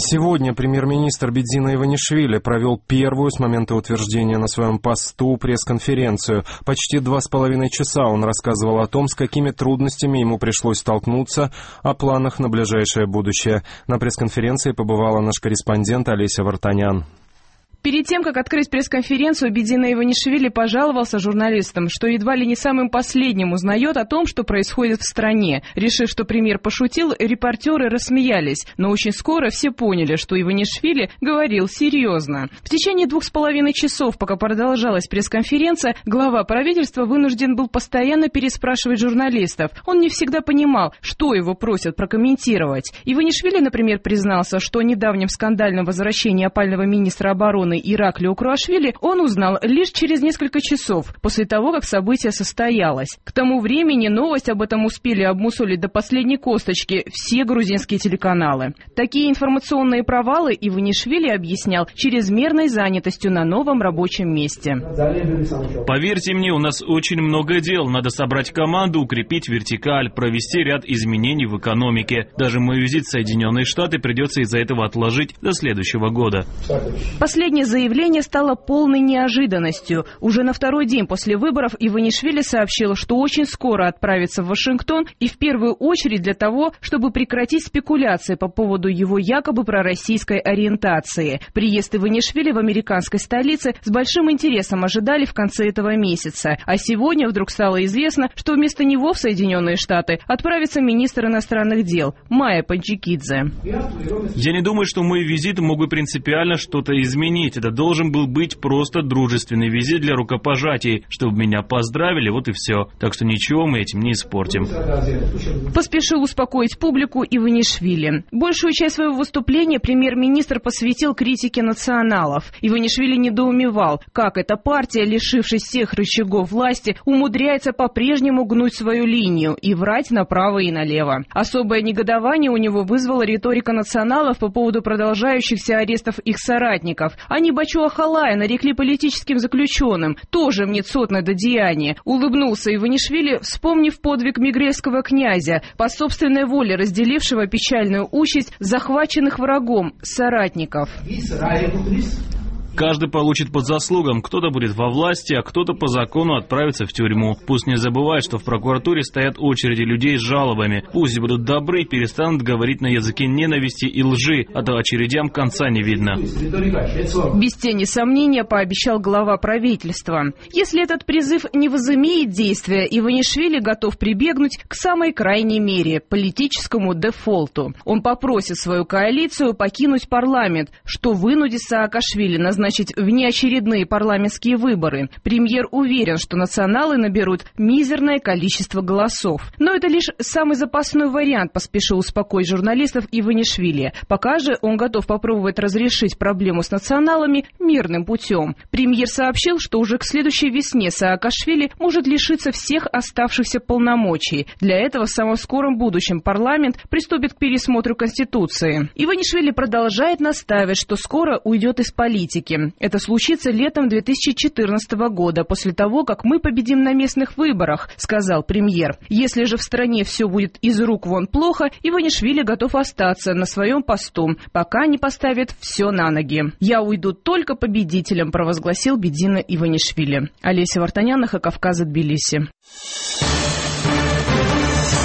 Сегодня премьер-министр Бедзина Иванишвили провел первую с момента утверждения на своем посту пресс-конференцию. Почти 2,5 часа он рассказывал о том, с какими трудностями ему пришлось столкнуться, о планах на ближайшее будущее. На пресс-конференции побывала наш корреспондент Олеся Вартанян. Перед тем, как открыть пресс-конференцию, Бедзина Иванишвили пожаловался журналистам, что едва ли не самым последним узнает о том, что происходит в стране. Решив, что премьер пошутил, репортеры рассмеялись. Но очень скоро все поняли, что Иванишвили говорил серьезно. В течение 2,5 часов, пока продолжалась пресс-конференция, глава правительства вынужден был постоянно переспрашивать журналистов. Он не всегда понимал, что его просят прокомментировать. Иванишвили, например, признался, что о недавнем скандальном возвращении опального министра обороны Ираклия Круашвили он узнал лишь через несколько часов после того, как событие состоялось. К тому времени новость об этом успели обмусолить до последней косточки все грузинские телеканалы. Такие информационные провалы Иванишвили объяснял чрезмерной занятостью на новом рабочем месте. Поверьте мне, у нас очень много дел. Надо собрать команду, укрепить вертикаль, провести ряд изменений в экономике. Даже мой визит в Соединенные Штаты придется из-за этого отложить до следующего года. Последнее заявление стало полной неожиданностью. Уже на второй день после выборов Иванишвили сообщил, что очень скоро отправится в Вашингтон и в первую очередь для того, чтобы прекратить спекуляции по поводу его якобы пророссийской ориентации. Приезд Иванишвили в американской столице с большим интересом ожидали в конце этого месяца. А сегодня вдруг стало известно, что вместо него в Соединенные Штаты отправится министр иностранных дел Майя Панчикидзе. Я не думаю, что мой визит мог бы принципиально что-то изменить. Это должен был быть просто дружественный визит для рукопожатий, чтобы меня поздравили, вот и все. Так что ничего мы этим не испортим. Поспешил успокоить публику Иванишвили. Большую часть своего выступления премьер-министр посвятил критике националов. Иванишвили недоумевал, как эта партия, лишившись всех рычагов власти, умудряется по-прежнему гнуть свою линию и врать направо и налево. Особое негодование у него вызвала риторика националов по поводу продолжающихся арестов их соратников. Они Бачу Ахалая нарекли политическим заключенным. Тоже мне цотное деяние. Улыбнулся Иванишвили, вспомнив подвиг мигрельского князя, по собственной воле разделившего печальную участь захваченных врагом соратников. Каждый получит по заслугам, кто-то будет во власти, а кто-то по закону отправится в тюрьму. Пусть не забывают, что в прокуратуре стоят очереди людей с жалобами. Пусть будут добры, перестанут говорить на языке ненависти и лжи, а то очередям конца не видно. Без тени сомнения пообещал глава правительства. Если этот призыв не возымеет действия, Иванишвили готов прибегнуть к самой крайней мере – политическому дефолту. Он попросит свою коалицию покинуть парламент, что вынудит Саакашвили назначить внеочередные парламентские выборы. Премьер уверен, что националы наберут мизерное количество голосов. Но это лишь самый запасной вариант, поспешил успокоить журналистов Иванишвили. Пока же он готов попробовать разрешить проблему с националами мирным путем. Премьер сообщил, что уже к следующей весне Саакашвили может лишиться всех оставшихся полномочий. Для этого в самом скором будущем парламент приступит к пересмотру Конституции. Иванишвили продолжает настаивать, что скоро уйдет из политики. Это случится летом 2014 года, после того, как мы победим на местных выборах, сказал премьер. Если же в стране все будет из рук вон плохо, Иванишвили готов остаться на своем посту, пока не поставит все на ноги. «Я уйду только победителем», провозгласил Бедзина Иванишвили. Олеся Вартанян, Кавказа, Тбилиси.